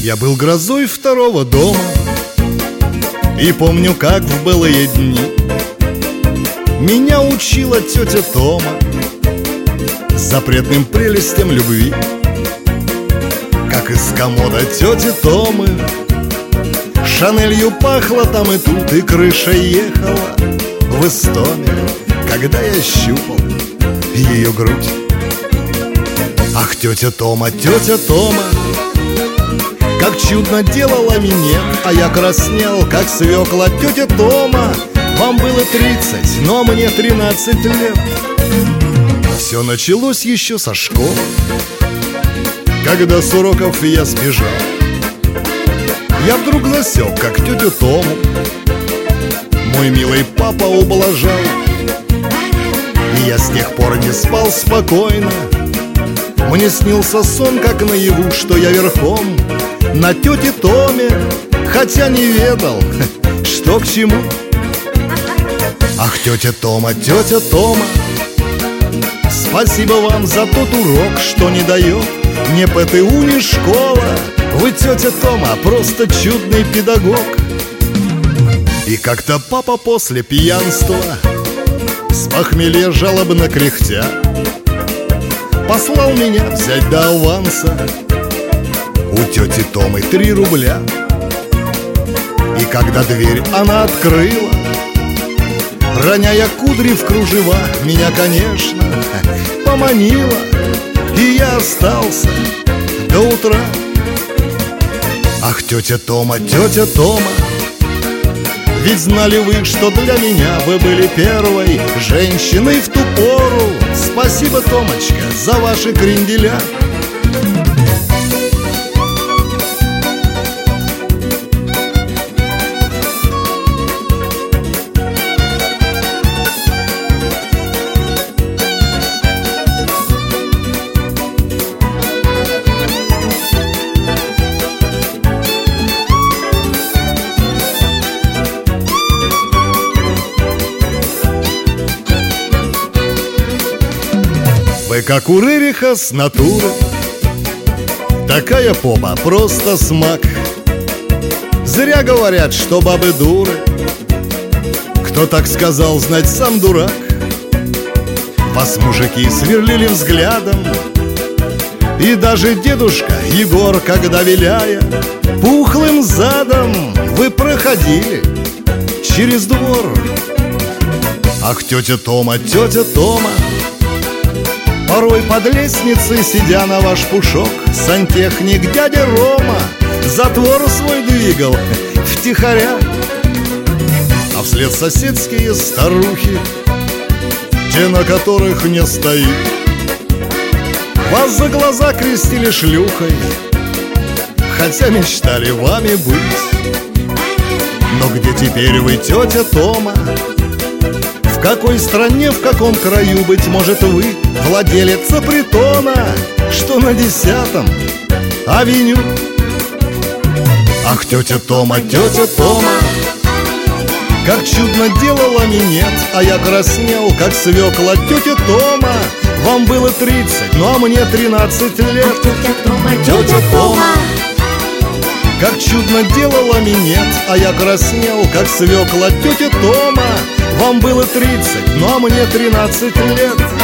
Я был грозой второго дома и помню, как в былые дни меня учила тетя Тома запретным прелестям любви. Как из комода тети Томы Шанелью пахло там и тут, и крыша ехала в Истоме, когда я щупал ее грудь. Ах, тетя Тома, как чудно делала минет, а я краснел, как свекла. Тетя Тома, вам было 30, но мне 13 лет. Все началось еще со школы, когда с уроков я сбежал. Я вдруг засек, как тетю Тому мой милый папа ублажал. И я с тех пор не спал спокойно. Мне снился сон, как наяву, что я верхом на тете Томе, хотя не ведал, что к чему. Ах, тетя Тома, спасибо вам за тот урок, что не дает ни ПТУ, ни школа. Вы, тетя Тома, просто чудный педагог. И как-то папа после пьянства с похмелья жалобно кряхтя послал меня взять до аванса у тети Томы 3 рубля. И когда дверь она открыла, роняя кудри в кружева, меня, конечно, поманила, и я остался до утра. Ах, тетя Тома, ведь знали вы, что для меня вы были первой женщиной в ту пору. Спасибо, Томочка, за ваши кренделя. Вы как у Рериха с натуры, такая попа просто смак. Зря говорят, что бабы дуры. Кто так сказал, знать сам дурак. Вас мужики сверлили взглядом, и даже дедушка Егор, когда виляя пухлым задом, вы проходили через двор. Ах, тетя Тома, порой под лестницей, сидя на ваш пушок, сантехник дядя Рома затвор свой двигал втихаря. А вслед соседские старухи, те, на которых не стоит, вас за глаза крестили шлюхой, хотя мечтали вами быть. Но где теперь вы, тетя Тома? В какой стране, в каком краю, быть может, вы владелица притона, что на 10-м авеню? Ах, тетя Тома, как чудно делала минет, а я краснел, как свекла. Тетя Тома, вам было 30, ну а мне 13 лет. Ах, тетя Тома, как чудно делала минет, а я краснел, как свекла. Тетя Тома, вам было 30, ну а мне 13 лет.